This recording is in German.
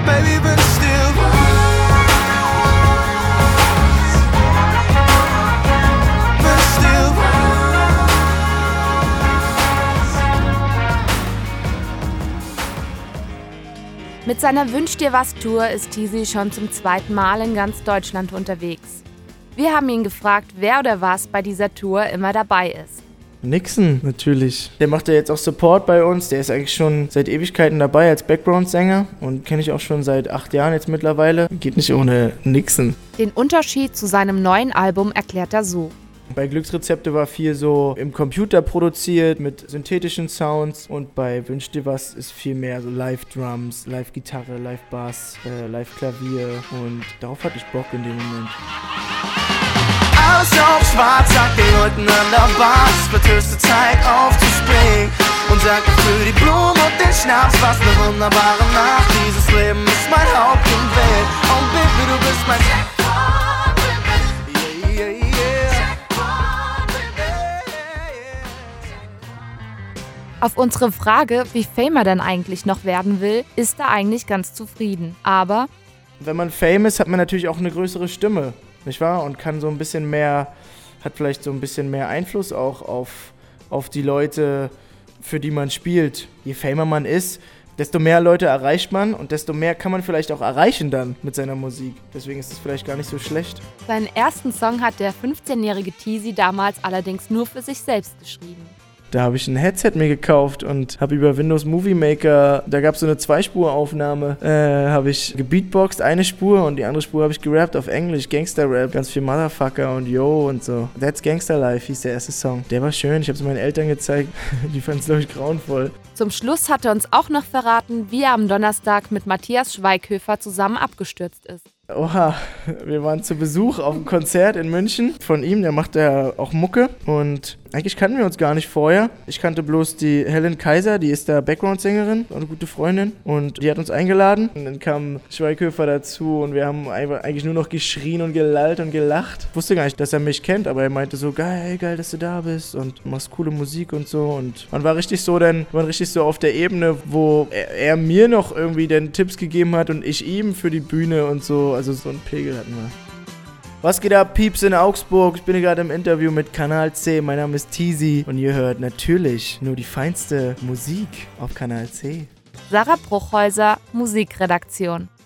Baby, bin still. Bin still. Mit seiner Wünsch dir was Tour ist Teezy schon zum zweiten Mal in ganz Deutschland unterwegs. Wir haben ihn gefragt, wer oder was bei dieser Tour immer dabei ist. Nixon, natürlich. Der macht ja jetzt auch Support bei uns. Der ist eigentlich schon seit Ewigkeiten dabei als Background-Sänger und kenne ich auch schon seit 8 Jahren jetzt mittlerweile. Geht nicht ohne Nixon. Den Unterschied zu seinem neuen Album erklärt er so. Bei Glücksrezepte war viel so im Computer produziert mit synthetischen Sounds und bei Wünsch dir was ist viel mehr so Live-Drums, Live-Gitarre, Live-Bass, Live-Klavier und darauf hatte ich Bock in dem Moment. Alles auf schwarz, sag den Leuten an der Bar, es wird höchste Zeit aufzuspringen. Und danke für die Blumen und den Schnaps, was eine wunderbare Nacht. Dieses Leben ist mein Haupt und Welt. Und Baby, du bist mein Jackpot, Baby. Yeah, yeah, yeah. Auf unsere Frage, wie Fame er denn eigentlich noch werden will, ist er eigentlich ganz zufrieden. Aber wenn man Fame ist, hat man natürlich auch eine größere Stimme, nicht wahr? Und kann so ein bisschen mehr, hat vielleicht so ein bisschen mehr Einfluss auch auf die Leute, für die man spielt. Je famer man ist, desto mehr Leute erreicht man und desto mehr kann man vielleicht auch erreichen dann mit seiner Musik. Deswegen ist es vielleicht gar nicht so schlecht. seinen ersten Song hat der 15-jährige Teezy damals allerdings nur für sich selbst geschrieben. Da habe ich ein Headset mir gekauft und habe über Windows Movie Maker, da gab es so eine 2-Spur-Aufnahme, habe ich gebeatboxt, eine Spur und die andere Spur habe ich gerappt auf Englisch, Gangster-Rap, ganz viel Motherfucker und Yo und so. That's Gangster Life hieß der erste Song. Der war schön, ich habe es meinen Eltern gezeigt, die fanden es, glaube ich, grauenvoll. Zum Schluss hat er uns auch noch verraten, wie er am Donnerstag mit Matthias Schweighöfer zusammen abgestürzt ist. Oha, wir waren zu Besuch auf einem Konzert in München von ihm, der macht ja auch Mucke und eigentlich kannten wir uns gar nicht vorher. Ich kannte bloß die Helen Kaiser, die ist da Background-Sängerin, eine gute Freundin und die hat uns eingeladen und dann kam Schweighöfer dazu und wir haben eigentlich nur noch geschrien und gelallt und gelacht. Ich wusste gar nicht, dass er mich kennt, aber er meinte so, geil, dass du da bist und machst coole Musik und so und man war richtig so auf der Ebene, wo er mir noch irgendwie dann Tipps gegeben hat und ich ihm für die Bühne und so. Also so ein Pegel hatten wir. Was geht ab, Pieps in Augsburg? Ich bin hier gerade im Interview mit Kanal C. Mein Name ist Teezy und ihr hört natürlich nur die feinste Musik auf Kanal C. Sarah Bruchhäuser, Musikredaktion.